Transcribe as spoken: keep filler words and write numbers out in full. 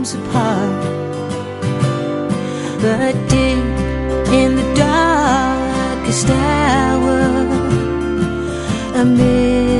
homes apart. But deep in the darkest hour, amid